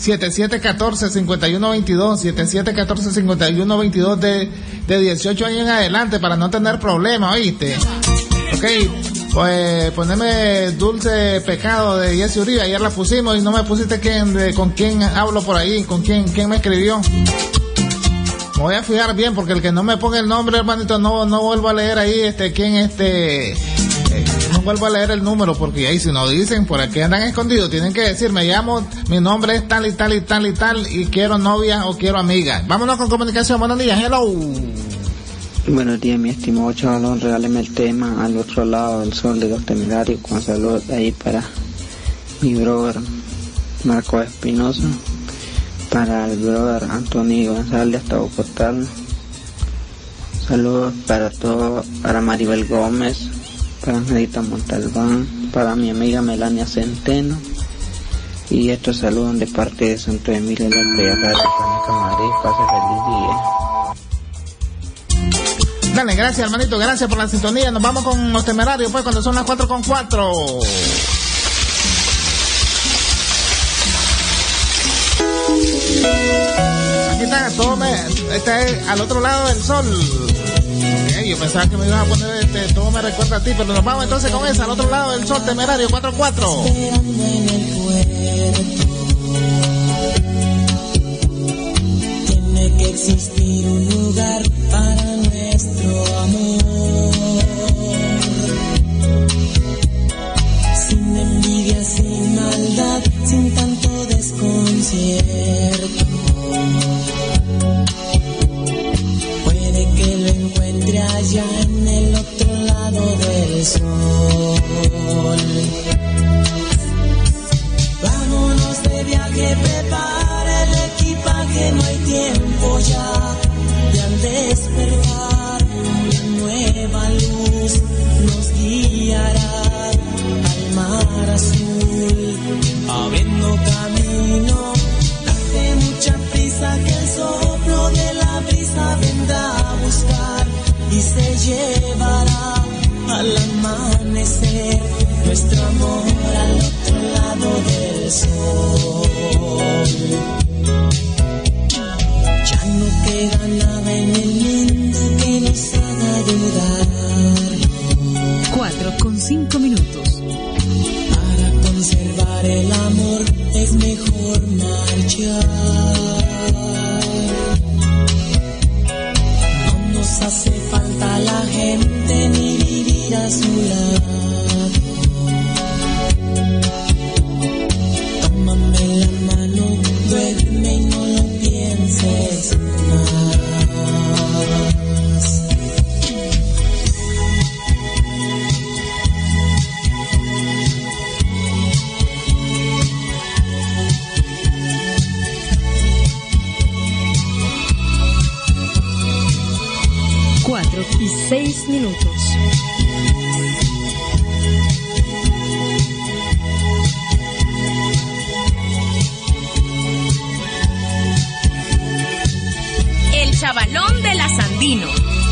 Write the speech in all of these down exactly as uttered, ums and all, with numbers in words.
siete siete uno cuatro, cinco uno dos dos, siete siete uno cuatro, cinco uno dos dos de, de dieciocho años en adelante para no tener problemas, ¿oíste? Ok, pues poneme Dulce Pecado de Jessy Uribe, ayer la pusimos y no me pusiste quién, de, con quién hablo por ahí, con quién, quién me escribió. Me voy a fijar bien porque el que no me ponga el nombre, hermanito, no, no vuelvo a leer ahí, este, quién, este, eh, no vuelvo a leer el número porque ahí si no dicen, por aquí andan escondidos, tienen que decir, me llamo, mi nombre es tal y tal y tal y tal y quiero novia o quiero amiga. Vámonos con comunicación, buenos días, hello. Buenos días, mi estimado chavalón, regáleme el tema Al Otro Lado del Sol de Los Temerarios, con salud ahí para mi brother Marco Espinosa, para el brother Antonio González hasta Bogotá, saludos para todo, para Maribel Gómez, para Angelita Montalbán, para mi amiga Melania Centeno, y estos saludos de parte de Santo Emilio López, acá de Pánica Madrid. Pase feliz día. Dale, gracias hermanito, gracias por la sintonía. Nos vamos con Los Temerarios pues cuando son las cuatro con cuatro. Aquí está, todo me, este es Al Otro Lado del Sol. Okay, yo pensaba que me ibas a poner este, todo me recuerda a ti, pero nos vamos entonces con esa, Al Otro Lado del Sol, Temerario cuatro cuatro. Tiene que existir un lugar para nuestro amor, sin envidia, sin maldad, sin tanto desconcierto. Puede que lo encuentre allá en el otro lado del sol. Vámonos de viaje, prepara el equipaje, no hay tiempo ya. Y al despertar, la nueva luz nos guiará al mar azul, abriendo camino. Date mucha prisa que el soplo de la brisa vendrá a buscar y se llevará al amanecer nuestro amor al otro lado del sol. Ya no queda nada en el mundo que nos haga dudar. Cuatro con cinco minutos. Para conservar el amor es mejor marchar. No nos hace falta la gente ni vivir a su lado. Tómame la mano, duerme y no lo pienses más. Cuatro y seis minutos. El chavalón de la Sandino.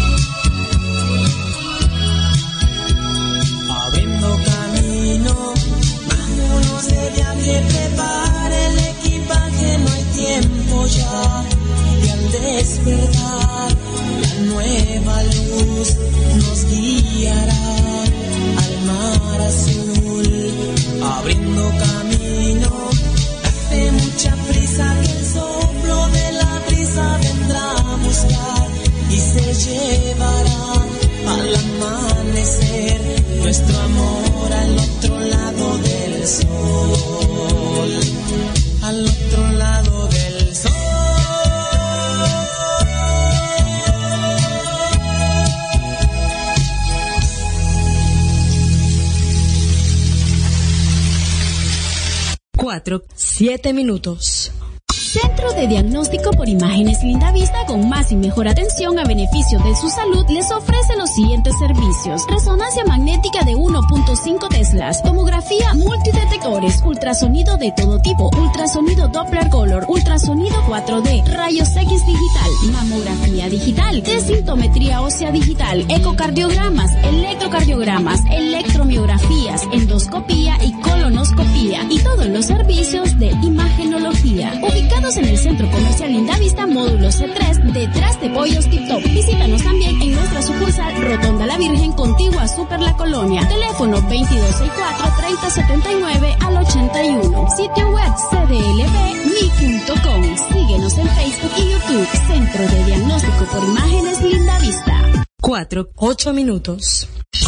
Abriendo camino, vámonos de viaje, prepara el equipaje, no hay tiempo ya. Y al despertar, la nueva luz nos guiará al mar azul, abriendo camino. Hace mucha prisa que el soplo de la brisa vendrá a buscar y se llevará al amanecer nuestro amor al otro lado del sol, al otro lado del sol. Cuatro, siete minutos. Centro de Diagnóstico por Imágenes Lindavista, con más y mejor atención a beneficio de su salud, les ofrece los siguientes servicios: resonancia magnética de uno punto cinco teslas, tomografía multidetectores, ultrasonido de todo tipo, ultrasonido Doppler Color, ultrasonido cuatro D, rayos X digital, mamografía digital, desintometría ósea digital, ecocardiogramas, electrocardiogramas, electromiografías, endoscopía y colonoscopía, y todos los servicios de imagenología. ubicados en el Centro Comercial Lindavista, módulo C tres, detrás de Pollos Tip Top. Visítanos también en nuestra sucursal Rotonda La Virgen, contigua a Super La Colonia. Teléfono veintidós sesenta y cuatro, treinta setenta y nueve al ochenta y uno. Sitio web c d l b m i punto com. Síguenos en Facebook y YouTube. Centro de Diagnóstico por Imágenes Lindavista. Cuatro, ocho minutos.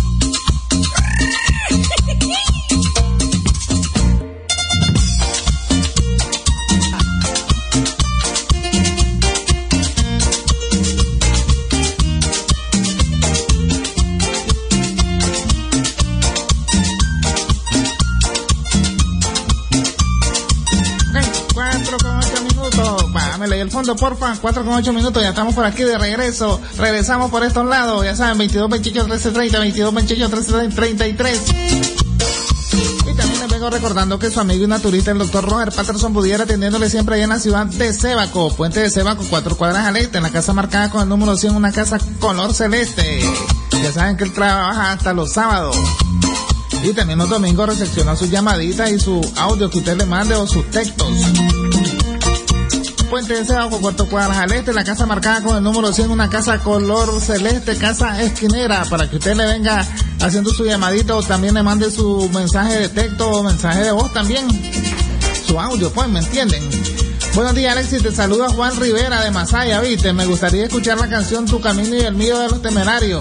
Me leí el fondo, porfa. Cuatro con ocho minutos, ya estamos por aquí de regreso. Regresamos por estos lados, ya saben, veintidós veintiocho trece treinta, veintidós veintiocho trece treinta y tres. Y también les vengo recordando que su amigo y naturista, el doctor Roger Patterson, pudiera atendiéndole siempre allá en la ciudad de Sébaco, Puente de Sébaco, cuatro cuadras al este, en la casa marcada con el número cien, una casa color celeste. Ya saben que él trabaja hasta los sábados. Y también los domingos recepciona sus llamaditas y su audio que usted le mande o sus textos. Puente de Sébaco, cuatro cuadras al este, la casa marcada con el número cien, una casa color celeste, casa esquinera, para que usted le venga haciendo su llamadita o también le mande su mensaje de texto o mensaje de voz también, su audio, pues, ¿me entienden? Buenos días, Alexis, te saluda Juan Rivera de Masaya, ¿viste? Me gustaría escuchar la canción Tu Camino y el Mío de Los Temerarios.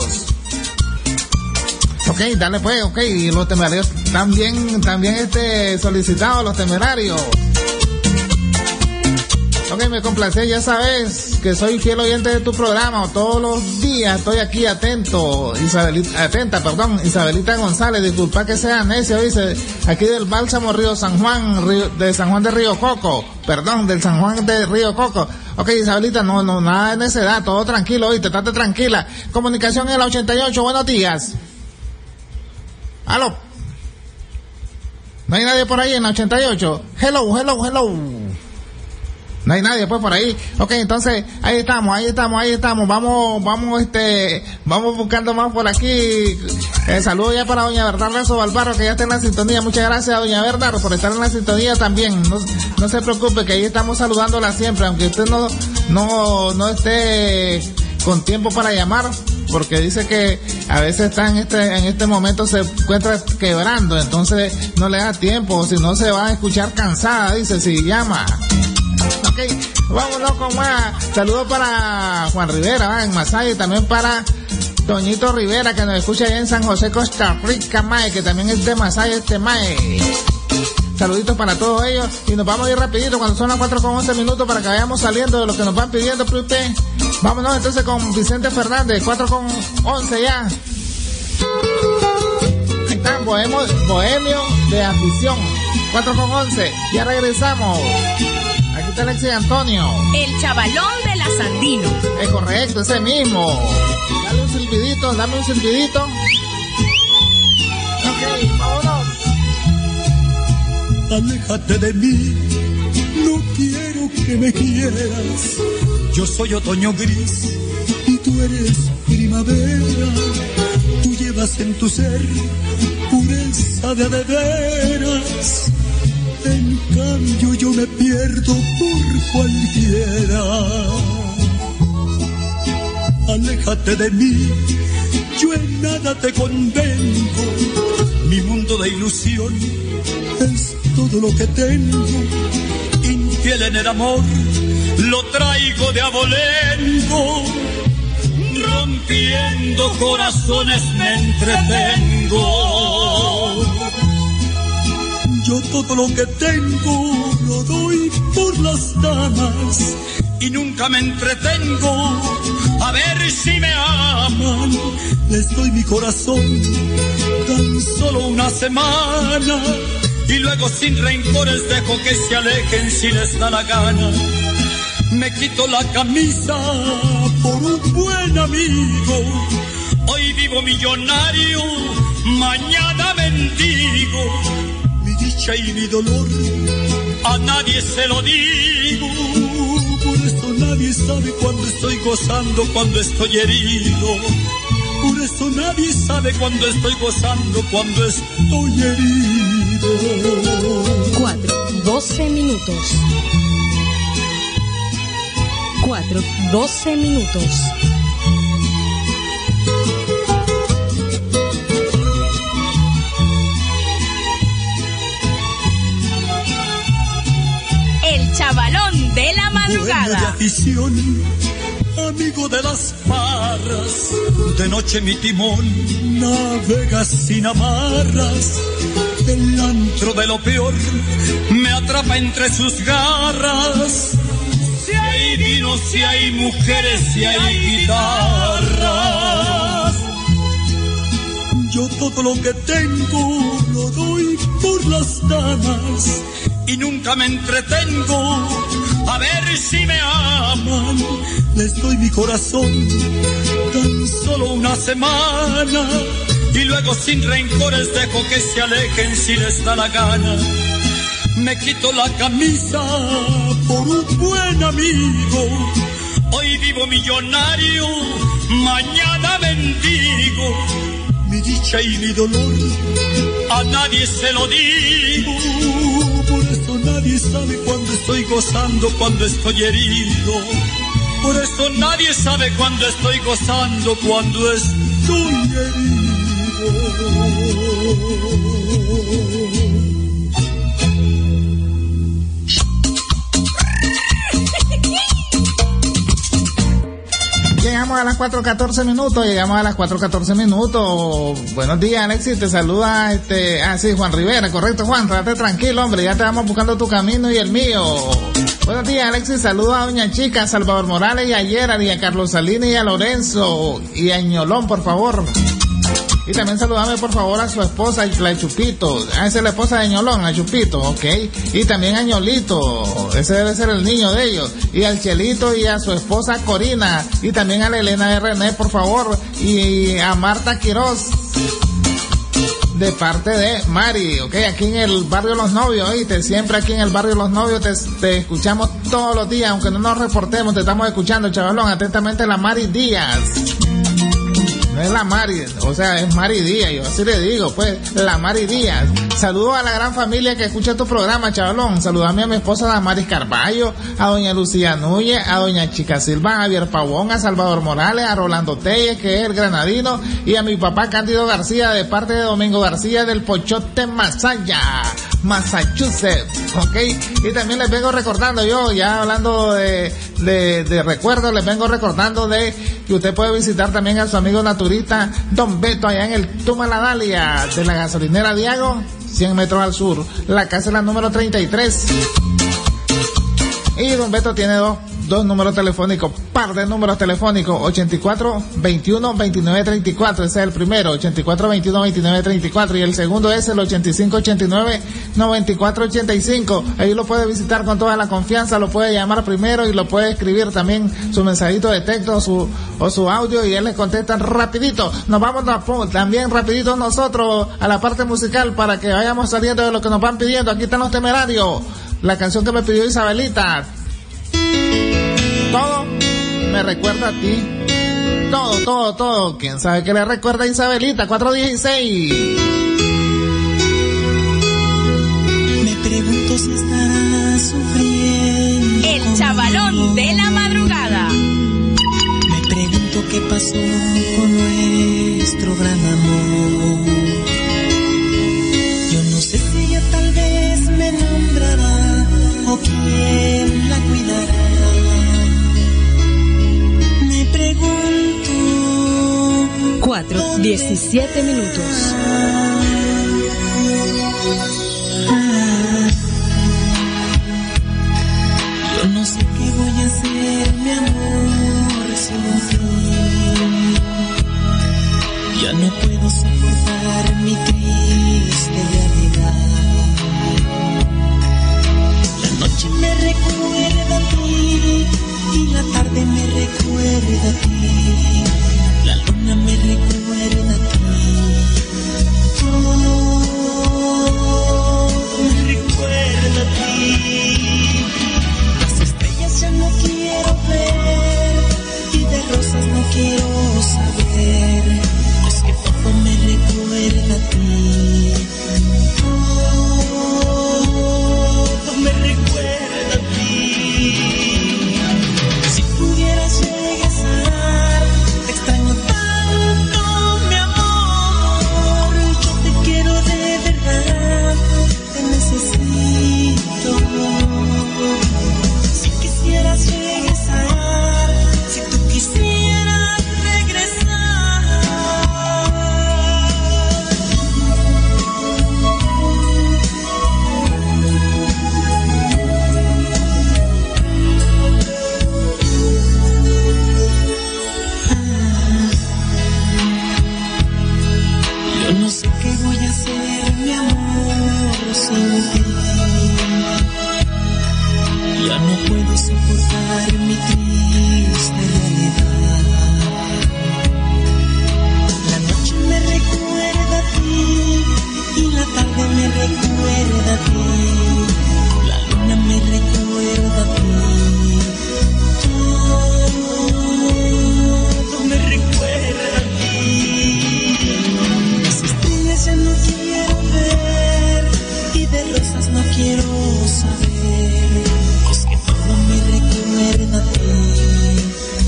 Ok, dale pues, ok, y Los Temerarios también, también este, solicitados, Los Temerarios. Ok, me complace, ya sabes que soy fiel oyente de tu programa, todos los días estoy aquí atento, Isabelita, atenta, perdón, Isabelita González, disculpa que sea necio, dice, aquí del Bálsamo Río San Juan, Río, de San Juan de Río Coco, perdón, del San Juan de Río Coco. Ok, Isabelita, no, no, nada de necedad, todo tranquilo, oíste, estate tranquila. Comunicación en la ochenta y ocho, buenos días. Aló. No hay nadie por ahí en la ochenta y ocho. Hello, hello, hello. No hay nadie pues por ahí. Ok, entonces ahí estamos, ahí estamos, ahí estamos. Vamos, vamos, este, vamos buscando más por aquí. Eh, saludo ya para doña Bernarda Sobalbarro, que ya está en la sintonía. Muchas gracias, doña Bernarda, por estar en la sintonía también. No, no se preocupe, que ahí estamos saludándola siempre, aunque usted no, no, no esté con tiempo para llamar, porque dice que a veces está en este, en este momento se encuentra quebrando, entonces no le da tiempo, si no se va a escuchar cansada, dice, si llama. Ok, vámonos con más. Saludos para Juan Rivera, ¿va? En Masaya, y también para Toñito Rivera, que nos escucha allá en San José, Costa Rica, mae, que también es de Masaya este mae. Saluditos para todos ellos, y nos vamos a ir rapidito cuando son las cuatro con once minutos para que vayamos saliendo de lo que nos van pidiendo por usted. Vámonos entonces con Vicente Fernández, cuatro con once ya. Ahí está, Bohemio, Bohemio de Ambición, cuatro con once, ya regresamos. Aquí está Alexis Antonio. El chavalón de la Sandino. Es correcto, ese mismo. Dale un silbidito, dame un silbidito. Ok, vámonos. Aléjate de mí, no quiero que me quieras. Yo soy otoño gris y tú eres primavera. Tú llevas en tu ser pureza de de veras. En cambio yo me pierdo por cualquiera. Aléjate de mí, yo en nada te convengo. Mi mundo de ilusión es todo lo que tengo. Infiel en el amor, lo traigo de abolengo. Rompiendo corazones me entretengo. Yo todo lo que tengo lo doy por las damas y nunca me entretengo a ver si me aman. Les doy mi corazón tan solo una semana y luego sin rencores dejo que se alejen si les da la gana. Me quito la camisa por un buen amigo. Hoy vivo millonario, mañana mendigo. Y mi dolor a nadie se lo digo. Por eso nadie sabe cuando estoy gozando, cuando estoy herido. Por eso nadie sabe cuando estoy gozando, cuando estoy herido. Cuatro, doce minutos. cuatro, doce minutos. El chavalón de la madrugada. Dueño de afición, amigo de las parras, de noche mi timón navega sin amarras. El antro de lo peor me atrapa entre sus garras. Si hay vino, si hay mujeres, si hay guitarras. Yo todo lo que tengo lo doy por las damas y nunca me entretengo a ver si me aman. Les doy mi corazón tan solo una semana y luego sin rencores dejo que se alejen si les da la gana. Me quito la camisa por un buen amigo. Hoy vivo millonario, mañana mendigo. Mi dicha y mi dolor a nadie se lo digo. Por eso nadie sabe cuando estoy gozando, cuando estoy herido. Por eso nadie sabe cuando estoy gozando, cuando estoy herido. Llegamos a las cuatro catorce minutos, llegamos a las cuatro catorce minutos. Buenos días, Alexis, te saluda este, ah sí, Juan Rivera, correcto, Juan, trate tranquilo, hombre, ya te vamos buscando tu camino y el mío. Buenos días, Alexis, saluda a Doña Chica, a Salvador Morales y a Gerard y a Carlos Salinas y a Lorenzo y a Ñolón, por favor. Y también saludame por favor a su esposa, la Chupito. Ah, esa es la esposa de Ñolón, a Chupito, ok. Y también a Ñolito, ese debe ser el niño de ellos. Y al Chelito y a su esposa Corina. Y también a la Elena de René, por favor. Y a Marta Quiroz, de parte de Mari, ok. Aquí en el barrio Los Novios, oíste, siempre aquí en el barrio Los Novios te, te escuchamos todos los días, aunque no nos reportemos, te estamos escuchando, chavalón. Atentamente la Mari Díaz. No es la Mari, o sea, es Mari Díaz, yo así le digo, pues, la Mari Díaz. Saludos a la gran familia que escucha tu programa, chavalón. Saludame a mi esposa Damaris Carballo, a doña Lucía Núñez, a doña Chica Silva, a Javier Pavón, a Salvador Morales, a Rolando Telles, que es el granadino, y a mi papá Cándido García, de parte de Domingo García, del Pochote Masaya, Massachusetts, ok. Y también les vengo recordando yo, ya hablando de, de, de recuerdos, les vengo recordando de que usted puede visitar también a su amigo naturista Don Beto allá en el Tuma La Dalia de la gasolinera Diago, cien metros al sur. La casa es la número treinta y tres. Y Don Beto tiene dos, dos números telefónicos, par de números telefónicos, ochenta y cuatro, veintiuno, veintinueve, treinta y cuatro, ese es el primero, ochenta y cuatro, veintiuno, veintinueve, treinta y cuatro, y el segundo es el ochenta y cinco, ochenta y nueve, noventa y cuatro, ochenta y cinco. Ahí lo puede visitar con toda la confianza, lo puede llamar primero y lo puede escribir también su mensajito de texto o su, o su audio y él le contesta rapidito. Nos vamos también rapidito nosotros a la parte musical para que vayamos saliendo de lo que nos van pidiendo. Aquí están los Temerarios. La canción que me pidió Isabelita. Todo me recuerda a ti. Todo, todo, todo. ¿Quién sabe qué le recuerda a Isabelita? cuatro dieciséis. Me pregunto si estará sufriendo. El chavalón de la madrugada. Me pregunto qué pasó con nuestro gran amor. Yo no sé si ella tal vez me nombrará o quién la cuidará. Me pregunto. cuatro, diecisiete minutos. Yo no sé qué voy a hacer, mi amor, sin ti. Ya no puedo soportar mi triste realidad. La noche me recuerda a ti y la tarde me recuerda a ti. La luna me recuerda a ti. Todo me recuerda a ti. Las estrellas ya no quiero ver y de rosas no quiero saber. Es que todo me recuerda a ti. Todo me recuerda a ti. Si pudiera puedo soportar mi triste realidad. La noche me recuerda a ti y la tarde me recuerda a ti. La luna me recuerda a ti. Todo me recuerda a ti. Las estrellas ya no quiero ver y de rosas no quiero saber. Es que todo me recuerda a ti.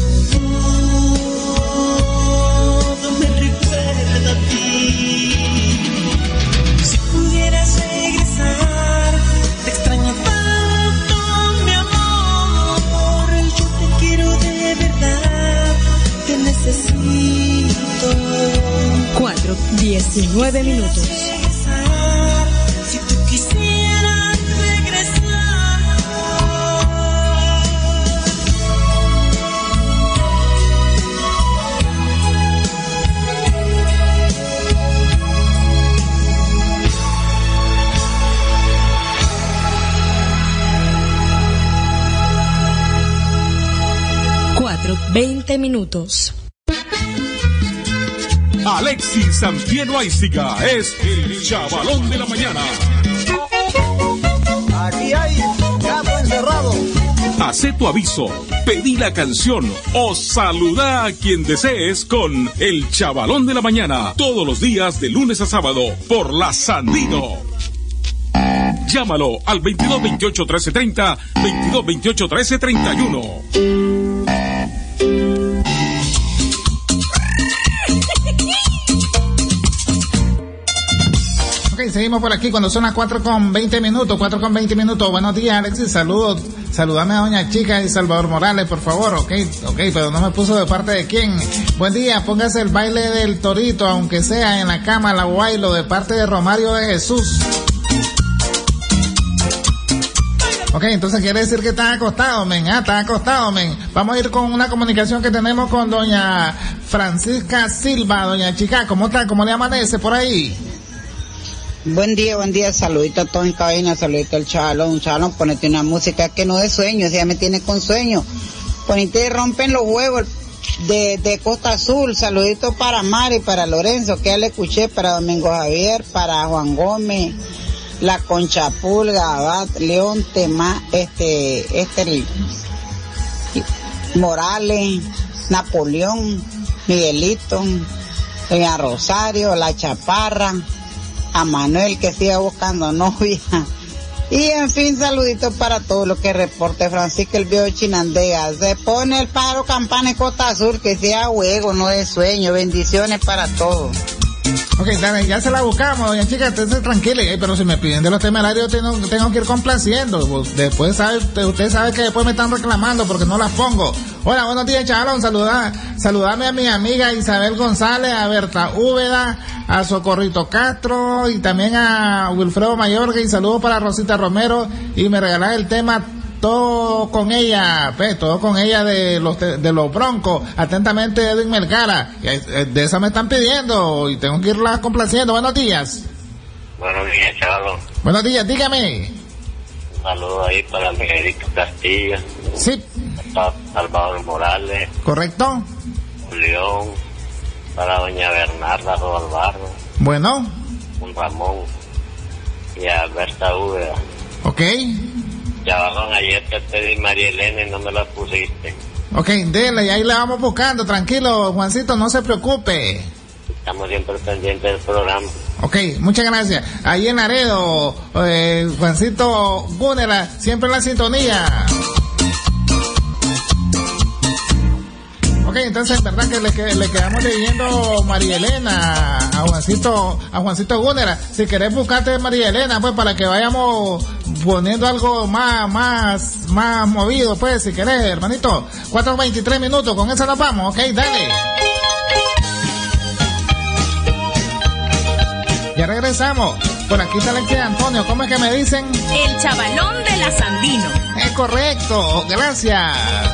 Todo me recuerda a ti. Si pudieras regresar, te extraño tanto, mi amor. Yo te quiero de verdad, te necesito. cuatro, diecinueve minutos. Si tú quisieras regresar. cuatro, veinte minutos. Alexis Santiago Aiziga es el chavalón de la mañana. Aquí hay gato encerrado. Hacé tu aviso, pedí la canción o saluda a quien desees con el chavalón de la mañana. Todos los días de lunes a sábado por la Sandino. Llámalo al veintidós veintiocho trece treinta, veintidós veintiocho trece treinta y uno. Ok, seguimos por aquí cuando son las cuatro con veinte minutos, cuatro con veinte minutos. Buenos días, Alexis, saludos. Saludame a doña Chica y Salvador Morales, por favor. Ok, ok, pero no me puso de parte de quién. Buen día, póngase el baile del torito, aunque sea en la cama, la bailo, de parte de Romario de Jesús. Ok, entonces quiere decir que está acostado, men. Ah, está acostado, men. Vamos a ir con una comunicación que tenemos con doña Francisca Silva. Doña Chica, ¿cómo está? ¿Cómo le amanece por ahí? Buen día, buen día, saludito a todos en cabina, saludito al chavalón, chavalón, ponete una música que no dé sueño, si ya me tiene con sueño, ponete y rompen los huevos de, de Costa Azul, saludito para Mari, para Lorenzo, que ya le escuché, para Domingo Javier, para Juan Gómez, la Concha Pulga, Abad, León, Tema, este, este, Morales, Napoleón, Miguelito, doña Rosario, la Chaparra, a Manuel que siga buscando novia y en fin, saluditos para todos los que reporte Francisco el viejo Chinandega. Se pone el pájaro campana en Costa Azul, que sea juego, no de sueño. Bendiciones para todos. Ok, dale, ya se la buscamos, doña Chica, estése tranquila, eh, pero si me piden de los temerarios tengo, tengo que ir complaciendo. Después sabe, usted sabe que después me están reclamando porque no las pongo. Hola, buenos días, chavalón, saludar, saludame a mi amiga Isabel González, a Berta Úbeda, a Socorrito Castro y también a Wilfredo Mayorga, y saludos para Rosita Romero, y me regalás el tema Todo con ella, pues, todo con ella de los de los Broncos. Atentamente, Edwin Melgara. De esa me están pidiendo y tengo que irla complaciendo. Buenos días. Buenos días, chavalón. Buenos días, dígame. Un saludo ahí para Miguelito Castilla. Sí. Para Salvador Morales. Correcto. León. Para doña Bernarda Rodalbardo. Bueno. Un Ramón. Y a Berta Úbeda. Ok. Chavalón, ayer te pedí María Elena y no me la pusiste. Ok, dele, y ahí la vamos buscando. Tranquilo, Juancito, no se preocupe. Estamos siempre pendientes del programa. Ok, muchas gracias. Ahí en Laredo, eh, Juancito Gúnera, siempre en la sintonía. Ok, entonces, verdad que le, que le quedamos leyendo María Elena a Juancito, a Juancito Gúnera. Si querés buscarte María Elena, pues, para que vayamos poniendo algo más, más, más movido, pues, si querés, hermanito. cuatro veintitrés minutos, con eso nos vamos, ok, dale. Ya regresamos. Por aquí está Alexis Antonio. ¿Cómo es que me dicen? El chavalón de la Sandino. Es correcto, gracias.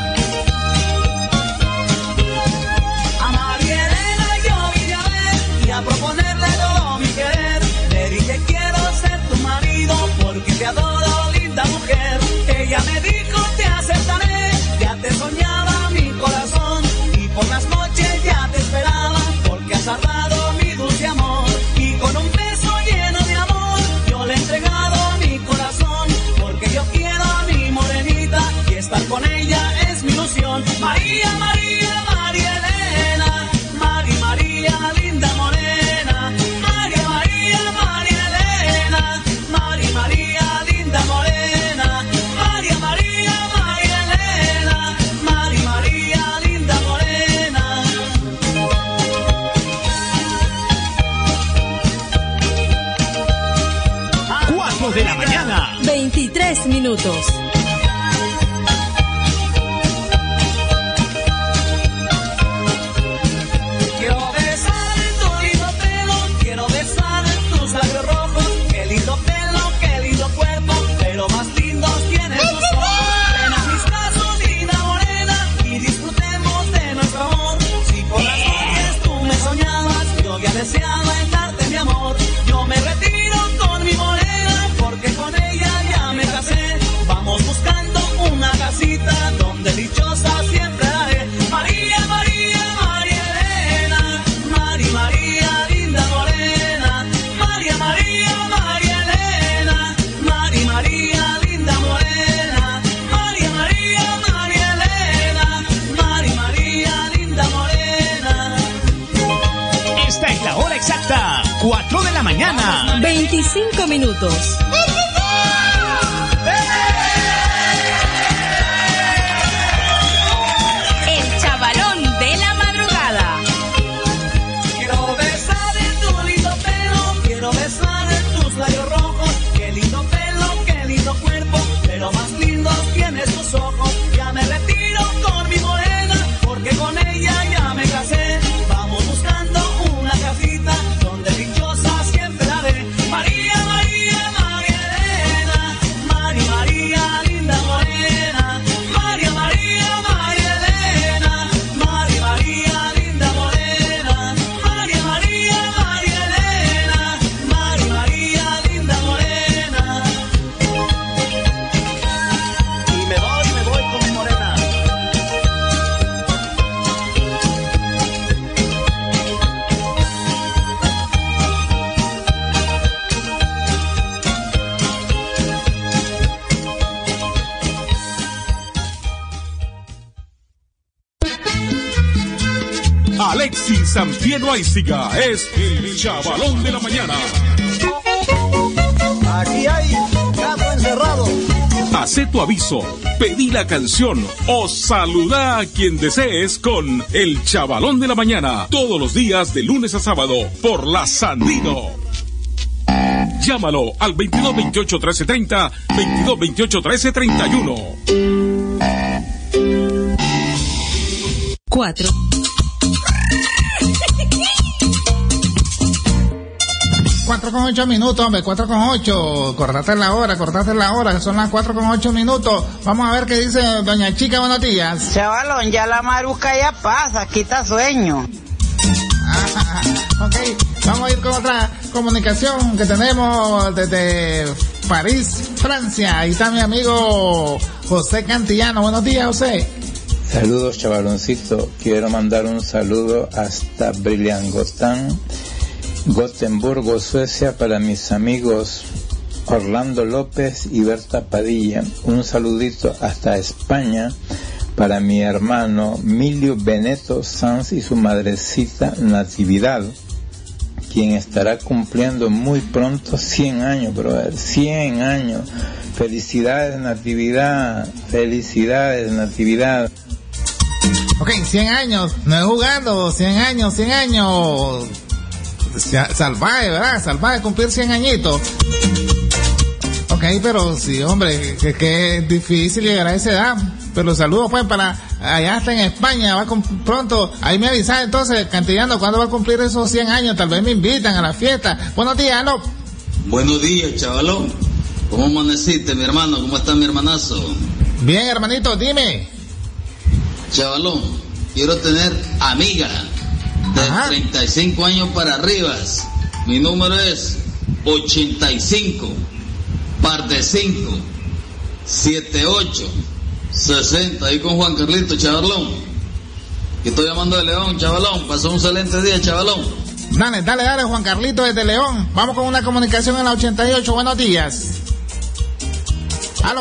A proponerle todo mi querer, le dije quiero ser tu marido porque te adoro, linda mujer. Ella me dijo te hace minutos. Quiero besar tu lindo pelo, quiero besar tus labios rojos, qué lindo pelo, qué lindo cuerpo, pero más lindos tienes tus ojos. Ven a mis brazos, linda morena, y disfrutemos de nuestro amor. Si por las noches tú me soñabas, yo ya deseaba en darte mi amor. Yo me retiro con mi morena, porque con ella ya me casé. Vamos buscando una casita donde dichosa siempre haré. María, María, María Elena, Mari, María, linda morena. María, María, María Elena, Mari, María, linda morena. María, María, María Elena, Mari, María, linda morena. Esta es la hora exacta, cuatro de la mañana. veinticinco minutos. El chavalón de la madrugada. Quiero besar en tu lindo pelo, quiero besar en tus labios rojos, qué lindo pelo, qué lindo cuerpo, pero más lindos tienes tus ojos. Ya me retiro con mi morena, porque con ella ya me casé. Vamos buscando una casita donde dichosa siempre la ve. María, María, María Elena, Mari, María, linda morena. María, María, María Elena, Mari, María, linda morena. María, María, María Elena, Mari, María, linda morena. Y me voy, me voy con mi morena. Alexis Santiago Aiziga es el chavalón de la mañana. Aquí hay gato encerrado. Hacé tu aviso, pedí la canción o saluda a quien desees con el chavalón de la mañana. Todos los días de lunes a sábado por la Sandino. Llámalo al veintidós veintiocho trece treinta, veintidós veintiocho trece treinta y uno. Cuatro. Cuatro con ocho minutos, hombre, cuatro con ocho. Cortate la hora, cortate la hora, son las cuatro con ocho minutos. Vamos a ver qué dice doña Chica, buenos días. Chavalón, ya la maruca ya pasa, quita sueño. Ah, ok, vamos a ir con otra comunicación que tenemos desde París, Francia. Ahí está mi amigo José Cantillano. Buenos días, José. Saludos, chavaloncito. Quiero mandar un saludo hasta Brilangostán, Gotemburgo, Suecia, para mis amigos Orlando López y Berta Padilla. Un saludito hasta España para mi hermano Milio Beneto Sanz y su madrecita Natividad, quien estará cumpliendo muy pronto cien años, brother, cien años. Felicidades, Natividad, felicidades, Natividad. Ok, cien años, no es jugando, cien años, cien años. Salvaje, ¿verdad? Salvaje cumplir cien añitos. Ok, pero sí, hombre, que, que es difícil llegar a esa edad. Pero saludos pues para allá hasta en España, va con, pronto, ahí me avisas entonces, Cantillano, ¿cuándo va a cumplir esos cien años? Tal vez me invitan a la fiesta. Buenos días, ¿no? Buenos días, chavalón. ¿Cómo amaneciste, mi hermano? ¿Cómo está mi hermanazo? Bien, hermanito, dime. Chavalón, quiero tener amiga de Ajá. treinta y cinco años para arriba. Mi número es ochenta y cinco, par de cinco, setenta y ocho, sesenta. Ahí con Juan Carlito, chavalón. Que estoy llamando de León, chavalón. Pasó un excelente día, chavalón. Dale, dale, dale, Juan Carlito desde León. Vamos con una comunicación en la ochenta y ocho. Buenos días. ¿Aló?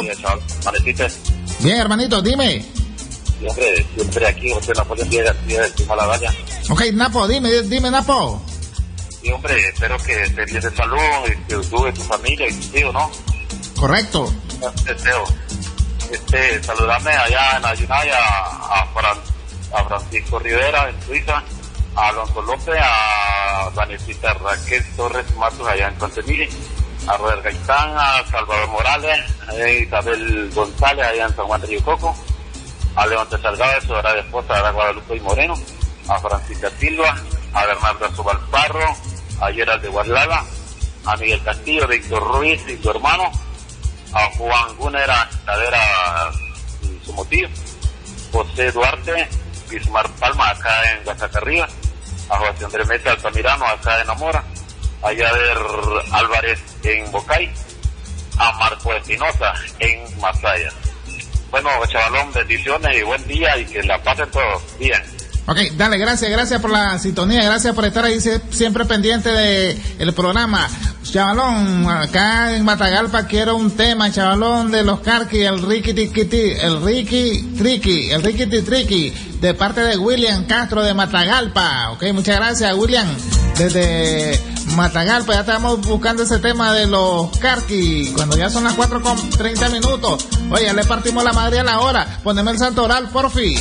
Bien, hermanito, dime. Sí, hombre, siempre aquí, José Napoleón Díaz García de Malagaña. Ok, Napo, dime, dime, Napo. Sí, hombre, espero que estés bien de salud, y que tú, de tu familia y tus hijos, ¿no? Correcto. Deseo. Este, saludame allá en Ayunaya a, Fran, a Francisco Rivera en Suiza, a Alonso López, a Vanesita Raquel Torres Matos allá en Contemille, a Robert Gaitán, a Salvador Morales, a Isabel González, allá en San Juan de Río Coco, a Leonte Salgado, su hora de esposa, a Guadalupe y Moreno, a Francisca Silva, a Bernardo Sobalparro, a Gerald de Guadalajara, a Miguel Castillo, Víctor Ruiz y su hermano, a Juan Gunera Cadera y su motivo, José Duarte, Bismar Palma acá en Guasacarriba, a José Andrés Mesa Altamirano acá en Amora, a Yader Álvarez en Bocay, a Marco Espinosa en Masaya. Bueno, chavalón, bendiciones y buen día y que la pasen todos bien. Ok, dale, gracias, gracias por la sintonía, gracias por estar ahí siempre pendiente de el programa. Chavalón, acá en Matagalpa quiero un tema, chavalón, de los Carqui, el Ricky Tiquiti, el Ricky Triqui, el Ricky Triqui, de parte de William Castro de Matagalpa. Ok, muchas gracias, William, desde Matagalpa. Ya estamos buscando ese tema de los Carqui, cuando ya son las cuatro con treinta minutos. Oye, ya le partimos la madre a la hora. Poneme el santo oral, porfi.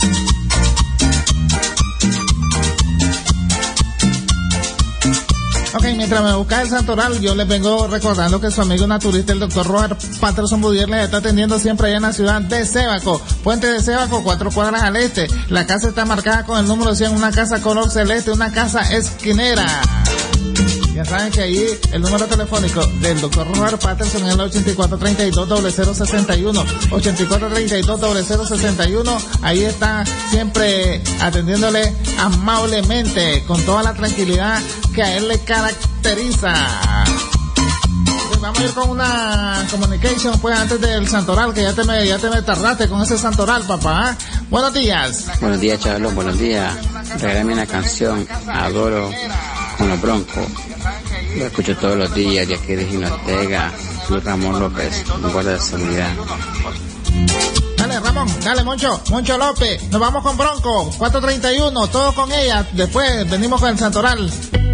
Ok, mientras me busca el santoral, yo les vengo recordando que su amigo naturista, el doctor Robert Patterson Budier, les está atendiendo siempre allá en la ciudad de Sébaco, Puente de Sébaco, cuatro cuadras al este. La casa está marcada con el número cien, una casa color celeste, una casa esquinera. Ya saben que ahí el número telefónico del doctor Robert Patterson es el ochenta y cuatro treinta y dos cero cero sesenta y uno, ochenta y cuatro treinta y dos cero cero sesenta y uno. Ahí está siempre atendiéndole amablemente, con toda la tranquilidad que a él le caracteriza. Pues vamos a ir con una communication pues antes del santoral, que ya te me, ya te me tardaste con ese santoral, papá. Buenos días. Buenos días, Chavalo, buenos días. Regálame una canción, Adoro, con los Broncos. Lo escucho todos los días de aquí de Ginotega. Soy Ramón López, guardia de seguridad. Dale, Ramón, dale, Moncho, Moncho López. Nos vamos con Bronco, cuatro treinta y uno, todo con ella. Después venimos con el santoral.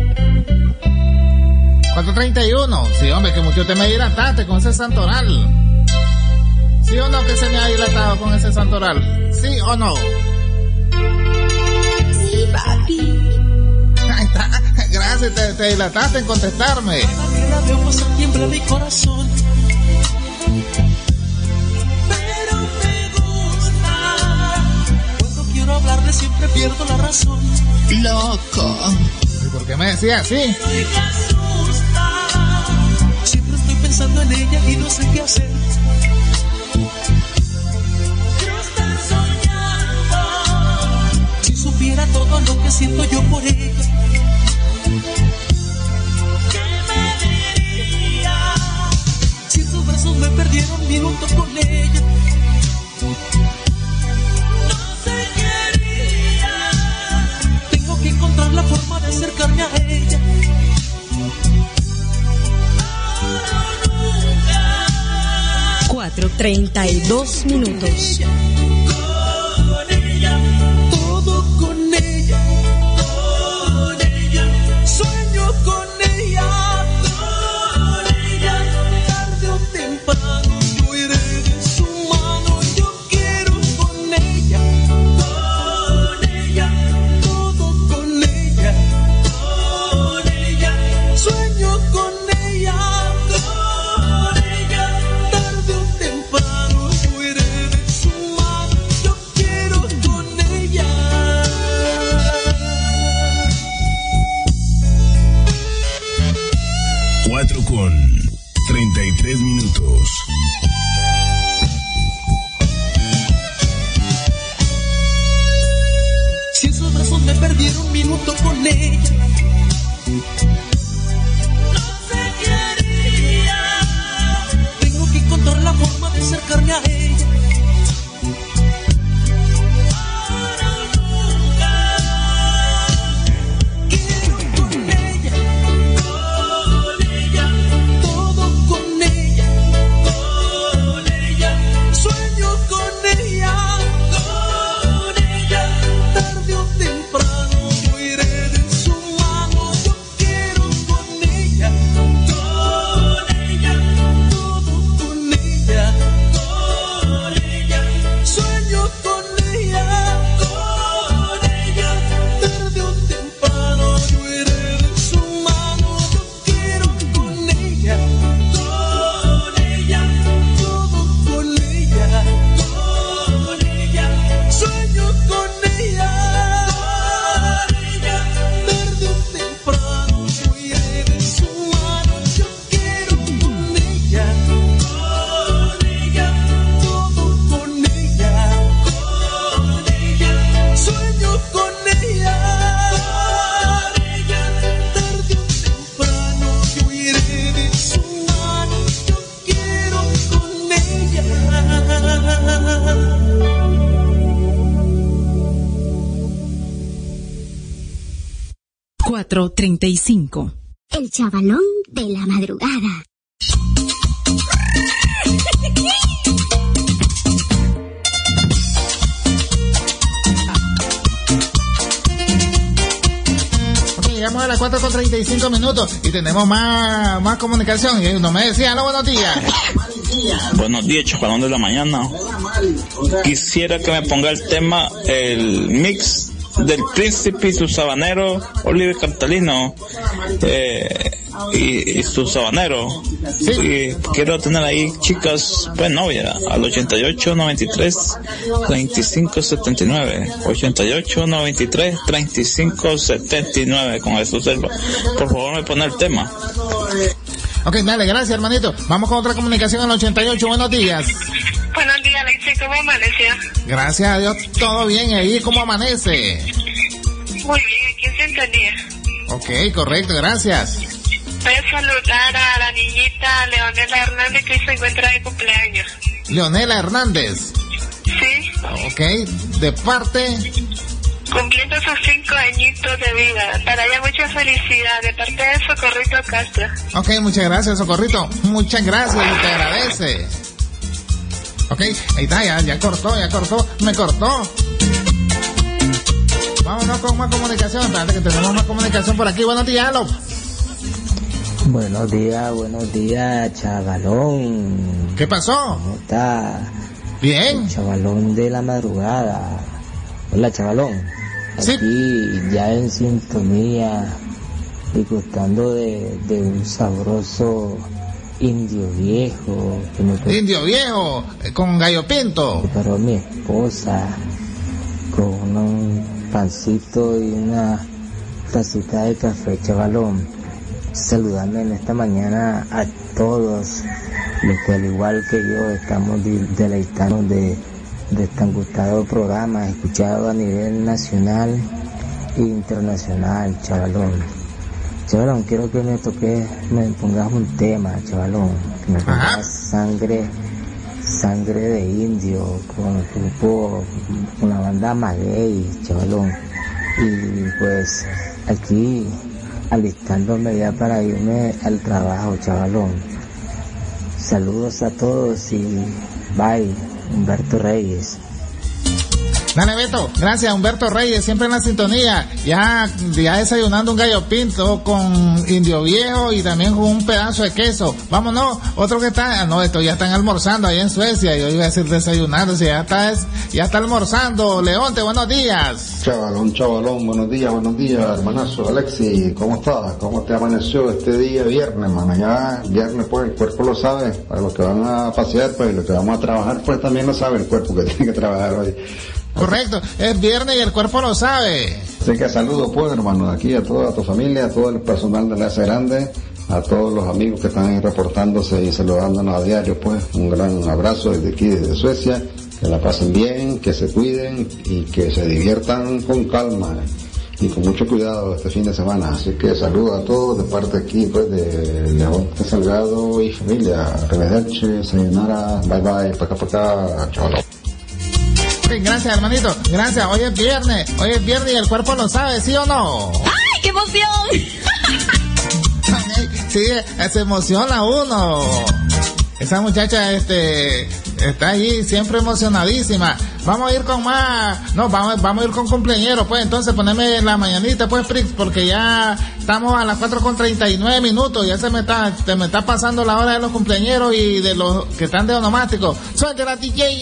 cuatro treinta y uno, sí, hombre, que mucho te me dilataste con ese santoral. ¿Sí o no que se me ha dilatado con ese santoral? ¿Sí o no? Sí, papi. Ahí está. Gracias, te, te dilataste en contestarme. La veo pasar, tiembla mi corazón. Pero me gusta. Cuando quiero hablarle siempre pierdo la razón. Loco. ¿Y por qué me decías así? Me asusta. Siempre estoy pensando en ella y no sé qué hacer. Quiero estar soñando. Si supiera todo lo que siento yo por ella. Me perdieron minutos con ella. No se quería. Tengo que encontrar la forma de acercarme a ella. Ahora nunca. cuatro treinta y dos minutos. Con ella, todo con ella. Con ella, sueño con ella. treinta y tres minutos. Si esos brazos me perdieron un minuto con ella. No se quería. Tengo que encontrar la forma de acercarme a ella. cuatro treinta y cinco. El chavalón de la madrugada. Llegamos a las cuatro con treinta y cinco minutos y tenemos más, más comunicación. Y uno me decía, hola, buenos días. Buenos días, chavalón de la mañana. Quisiera que me ponga el tema, el mix del Príncipe y su sabanero, Oliver Cartalino, eh, y, y su sabanero. Sí. Y quiero tener ahí chicas, pues novia, al ochenta y ocho, noventa y tres, treinta y cinco, setenta y nueve. ochenta y ocho, noventa y tres, treinta y cinco, setenta y nueve. Con eso, por favor, me pone el tema. Ok, dale, gracias, hermanito. Vamos con otra comunicación al ochenta y ocho. Buenos días. Buenos días, Alexis. ¿Cómo amaneció? Gracias a Dios, todo bien. ¿Ahí cómo amanece? Muy bien, aquí en sintonía. Ok, correcto, gracias. Voy a saludar a la niñita Leonela Hernández, que hoy se encuentra de cumpleaños. Leonela Hernández. Sí. Ok, de parte... Cumpliendo sus cinco añitos de vida. Para ella mucha felicidad, de parte de Socorrito Castro. Ok, muchas gracias, Socorrito. Muchas gracias, y te agradece. Ok, ahí está, ya, ya cortó, ya cortó, me cortó. Vámonos con más comunicación, espérate que tenemos más comunicación por aquí. Buenos días, Alo. Buenos días, buenos días, chavalón. ¿Qué pasó? ¿Cómo está? Bien. El chavalón de la madrugada. Hola, chavalón. Aquí sí. Ya en sintonía, disfrutando de, de un sabroso indio viejo. Que me indio viejo, con gallo pinto. Preparó mi esposa con un pancito y una tacita de café, chavalón. Saludame en esta mañana a todos los que al igual que yo estamos deleitando de, de tan gustado programa, escuchado a nivel nacional e internacional, chavalón. Chavalón, quiero que me toque, me pongas un tema, chavalón, que me pongas sangre, sangre de indio, con el grupo, con la banda Maguey, chavalón. Y pues aquí alistándome ya para irme al trabajo, chavalón. Saludos a todos y bye, Humberto Reyes. Dale, Beto, gracias, Humberto Reyes, siempre en la sintonía, ya, ya desayunando un gallo pinto con indio viejo y también con un pedazo de queso. Vámonos, otro que está, ah, no, esto ya están almorzando ahí en Suecia, yo iba a decir desayunando, si ya está, es, ya está almorzando. Leonte, buenos días. Chavalón, chavalón, buenos días, buenos días, hermanazo, Alexi, ¿cómo estás? ¿Cómo te amaneció este día viernes, mano? Ya, viernes, pues, el cuerpo lo sabe, para los que van a pasear, pues, y los que vamos a trabajar, pues, también lo sabe el cuerpo que tiene que trabajar hoy. Correcto, es viernes y el cuerpo lo sabe. Así que saludos, pues, hermano, aquí a toda tu familia, a todo el personal de la S Grande, a todos los amigos que están ahí reportándose y saludándonos a diario, pues, un gran abrazo desde aquí, desde Suecia, que la pasen bien, que se cuiden y que se diviertan con calma y con mucho cuidado este fin de semana. Así que saludos a todos de parte aquí, pues, de León Salgado y familia. Revederche, sayonara, bye bye, para acá, para acá, chao. Gracias, hermanito, gracias. Hoy es viernes, hoy es viernes y el cuerpo lo sabe, ¿sí o no? ¡Ay, qué emoción! Sí, se emociona uno. Esa muchacha, este, está ahí siempre emocionadísima. Vamos a ir con más, no, vamos, vamos a ir con cumpleañeros, pues, entonces poneme la mañanita, pues, Prix, porque ya estamos a las cuatro con treinta y nueve minutos, ya se me está, se me está pasando la hora de los cumpleañeros y de los que están de onomástico. Suéltela, D J.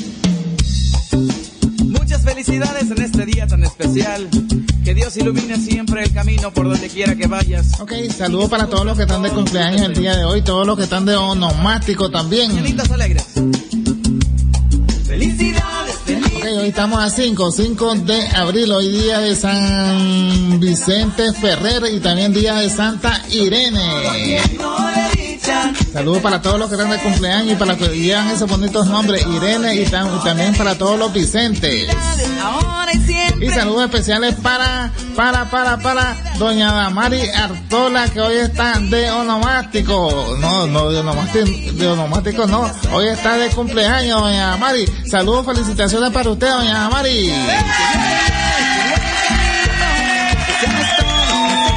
Muchas felicidades en este día tan especial. Que Dios ilumine siempre el camino por donde quiera que vayas. Ok, saludos para todos los que están de cumpleaños el día de hoy, todos los que están de onomástico también. Mañanitas alegres. Felicidades, felicidades. Ok, hoy estamos a cinco, cinco de abril, hoy día de San Vicente Ferrer y también día de Santa Irene. Saludos para todos los que están de cumpleaños y para los que llevan esos bonitos nombres, Irene, y, tam- y también para todos los Vicentes. Y saludos especiales para, para, para, para doña Damari Artola, que hoy está de onomástico. No, no, de onomástico, de onomático no. Hoy está de cumpleaños, doña Damari. Saludos, felicitaciones para usted, doña Damari.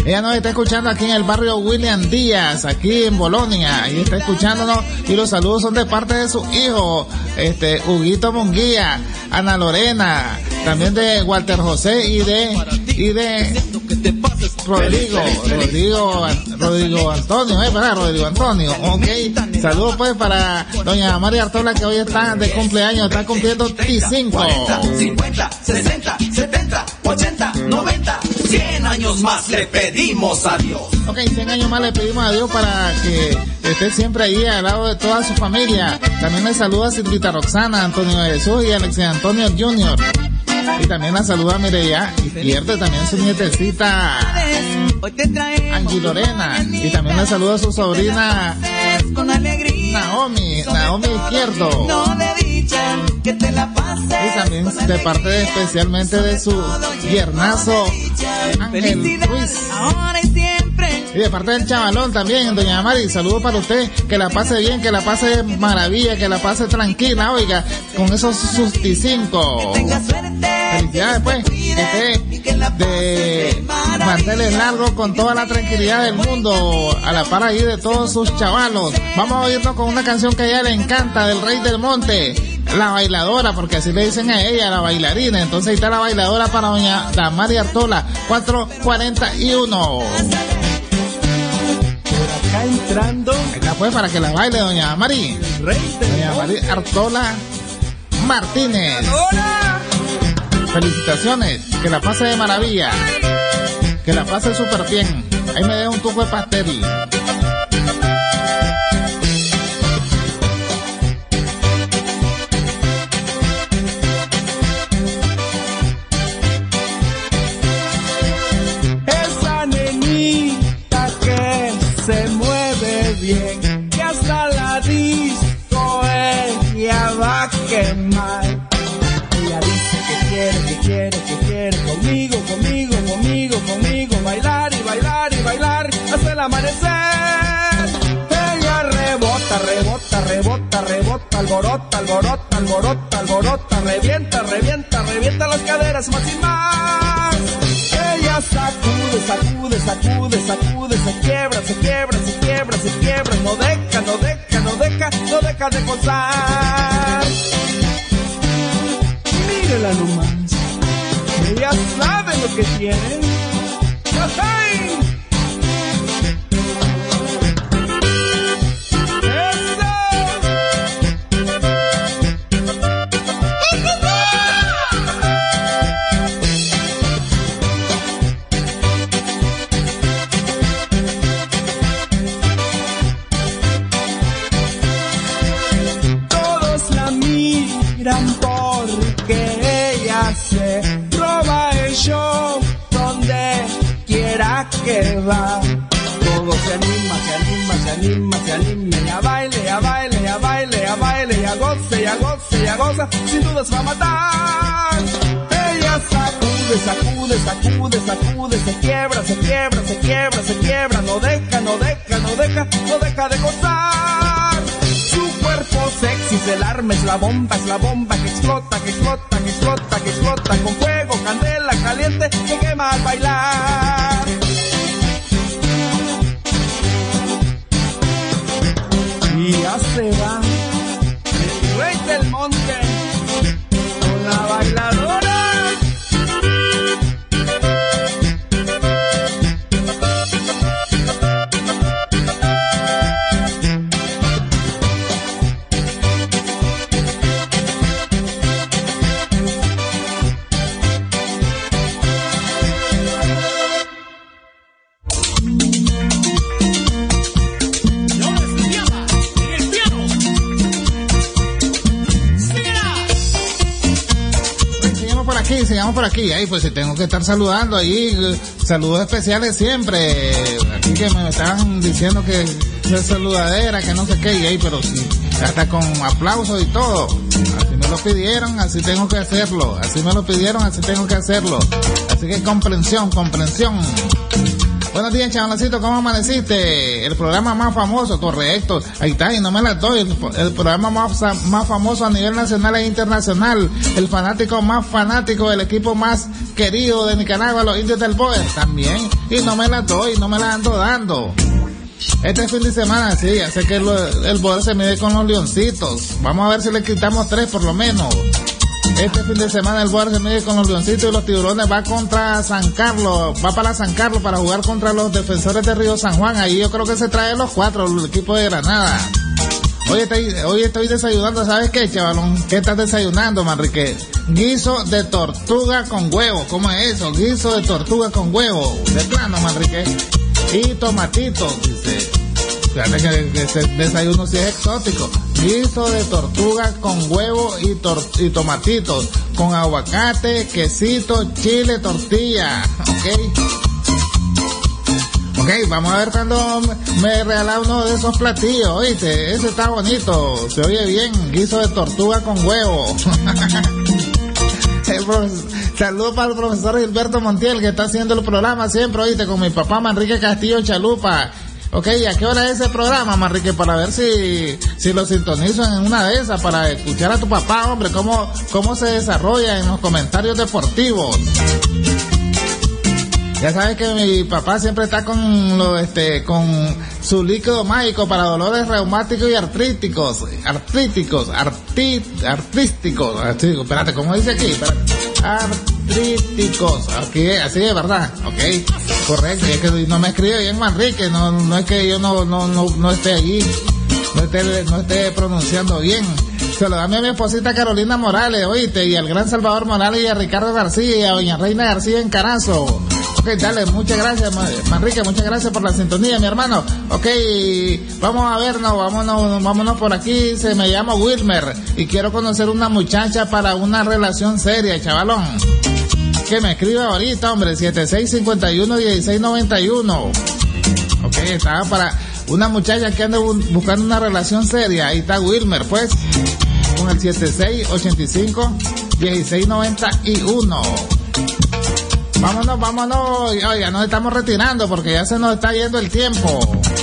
Ella nos está escuchando aquí en el barrio William Díaz, aquí en Bolonia. Ahí está escuchándonos y los saludos son de parte de su hijo, este, Huguito Munguía, Ana Lorena, también de Walter José y de, y de Rodrigo, Rodrigo, Rodrigo Antonio, eh, para Rodrigo Antonio, ok. Saludos pues para doña María Artola, que hoy está de cumpleaños, está cumpliendo T cinco. cincuenta, sesenta, setenta, ochenta, noventa, cien años más le pedimos a Dios. Ok, cien años más le pedimos a Dios para que esté siempre ahí al lado de toda su familia. También le saluda a Silvita Roxana, Antonio Jesús y Alexis Antonio junior Y también la saluda a Mireya Izquierdo, y también su nietecita Angie Lorena. Y también le saluda a su sobrina Naomi, Naomi Izquierdo. Y también de parte de, especialmente de su yernazo Ángel Ruiz. Y de parte del chavalón también, doña Mari, saludos para usted, que la pase bien, que la pase maravilla, que la pase tranquila, oiga, con esos sus T cinco. Felicidades pues, que esté de manteles largos con toda la tranquilidad del mundo, a la par ahí de todos sus chavalos. Vamos a oírnos con una canción que a ella le encanta, del Rey del Monte, La Bailadora, porque así le dicen a ella, la bailarina. Entonces ahí está La Bailadora para doña Damari Artola, cuatro cuarenta y uno. Acá entrando. Ahí está pues para que la baile doña Mari. Doña Mari Artola Martínez. ¡Hola! Felicitaciones, que la pase de maravilla, que la pase súper bien. Ahí me deja un tuco de pastel. Esa nenita que se mueve bien, que hasta la disco ella va a quemar. Ella dice que quiere, que quiere, que quiere conmigo, conmigo, conmigo, conmigo, bailar y bailar y bailar hasta el amanecer. Ella rebota, rebota, rebota, rebota, alborota, alborota, alborota, alborota, revienta, revienta, revienta las caderas más y más. Ella sacude, sacude, sacude, sacude, se quiebra, se quiebra, se quiebra, se quiebra, no deja, no deja, no deja, no deja de gozar. Mírela nomás, ella sabe lo que tiene. ¡Ay! Todos la miran porque ella se roba el show donde quiera que va. Todo se anima, se anima, se anima, se anima, y a baile, a baile, a baile, a baile, y a goce, y a goce, y a goza, sin dudas va a matar. Ella sacude, sacude, sacude, sacude, se quiebra, se quiebra, se quiebra, se quiebra, no deja, no deja, no deja, no deja de gozar. Su cuerpo sexy, se alarma, es la bomba, es la bomba que explota, que explota, que explota, que explota, con fuego, candela, caliente, que quema al bailar. Y ya se va el Rey del Monte con la bailadora. Sigamos por aquí, ahí pues tengo que estar saludando ahí, saludos especiales siempre, aquí que me estaban diciendo que es saludadera, que no sé qué, y ahí, pero sí, hasta con aplausos y todo, así me lo pidieron, así tengo que hacerlo, así me lo pidieron, así tengo que hacerlo, así que comprensión, comprensión. Buenos días, chavancito, ¿cómo amaneciste? El programa más famoso, correcto. Ahí está, y no me la doy. El, el programa más, más famoso a nivel nacional e internacional. El fanático más fanático del equipo más querido de Nicaragua, los Indios del Boer, también. Y no me la doy, no me la ando dando. Este fin de semana, sí, ya sé que el, el Boer se mide con los Leoncitos. Vamos a ver si le quitamos tres por lo menos. Este fin de semana el Boer se mide con los Leoncitos y los Tiburones va contra San Carlos, va para San Carlos para jugar contra los Defensores de Río San Juan. Ahí yo creo que se trae los cuatro, el equipo de Granada. Hoy estoy, hoy estoy desayunando, ¿sabes qué, chavalón? ¿Qué estás desayunando, Manrique? Guiso de tortuga con huevo. ¿Cómo es eso? Guiso de tortuga con huevo. De plano, Manrique. Y tomatitos, dice. Fíjate que ese desayuno sí es exótico. Guiso de tortuga con huevo y, tor y tomatitos, con aguacate, quesito, chile, tortilla. Ok. Ok, vamos a ver cuando me regala uno de esos platillos, oíste. Ese está bonito, se oye bien. Guiso de tortuga con huevo. Saludos para el profesor Gilberto Montiel, que está haciendo el programa siempre, oíste, con mi papá Manrique Castillo Chalupa. Ok, ¿a qué hora es ese programa, Manrique? Para ver si, si lo sintonizo en una de esas, para escuchar a tu papá, hombre, cómo, cómo se desarrolla en los comentarios deportivos. Ya sabes que mi papá siempre está con lo, este, con su líquido mágico para dolores reumáticos y artríticos, artríticos, artí, artísticos, así, espérate, ¿cómo dice aquí? Espérate. Artríticos, aquí, así es, ¿verdad? Ok, correcto, y es que no me escribe bien Manrique, no, no es que yo no, no, no, no esté allí, no esté, no esté pronunciando bien. Se lo dame a mi esposita Carolina Morales, oíste, y al gran Salvador Morales y a Ricardo García y a doña Reina García en Carazo. Ok, dale, muchas gracias, Manrique, muchas gracias por la sintonía, mi hermano. Ok, vamos a vernos, vámonos, vámonos por aquí. Se me llama Wilmer y quiero conocer una muchacha para una relación seria, chavalón. Que me escriba ahorita, hombre, siete seis cinco uno, uno seis nueve uno. Ok, estaba para una muchacha que anda buscando una relación seria. Ahí está Wilmer, pues, con el siete seis ocho cinco, uno seis nueve uno. Vámonos, vámonos, oiga, nos estamos retirando porque ya se nos está yendo el tiempo.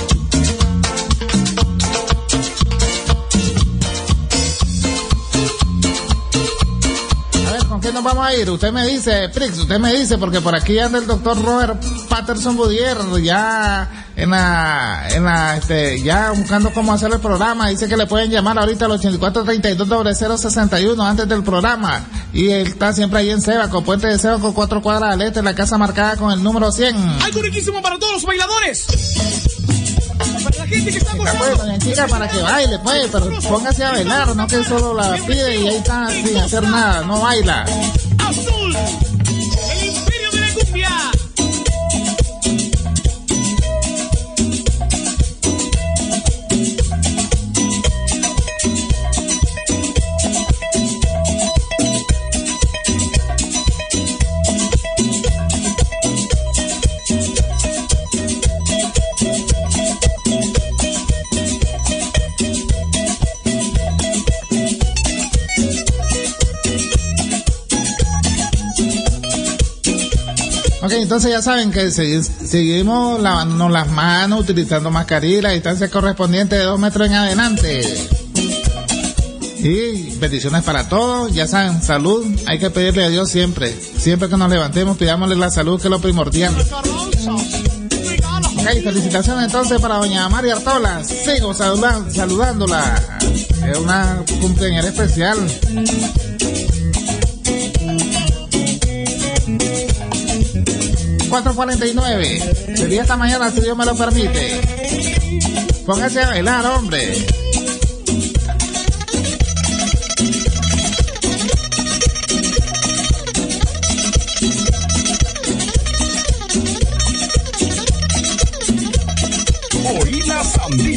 A ver, ¿con qué nos vamos a ir? Usted me dice, Prix, usted me dice, porque por aquí anda el doctor Robert Patterson Boudier, ya en la, en la, este, ya buscando cómo hacer el programa. Dice que le pueden llamar ahorita al ochenta y cuatro treinta y dos cero sesenta y uno antes del programa. Y él está siempre ahí en Sébaco, Puente de Sébaco, cuatro cuadras al este, la casa marcada con el número cien. Algo riquísimo para todos los bailadores. Para la gente que está gozando. Pues, doña chica, para que baile, pues, pero póngase a bailar, no que solo la pide y ahí está sin hacer nada, no baila. Azul, el imperio de la cumbia. Ok, entonces ya saben que si, seguimos lavándonos las manos, utilizando mascarilla, la distancia correspondiente de dos metros en adelante. Y bendiciones para todos, ya saben, salud, hay que pedirle a Dios siempre. Siempre que nos levantemos, pidámosle la salud, que es lo primordial. Ok, felicitaciones entonces para doña María Artola, sigo saludando, saludándola. Es una cumpleañera especial. cuatro cuarenta y nueve. Sería esta mañana si Dios me lo permite. Póngase a bailar, hombre. Oí la sandía.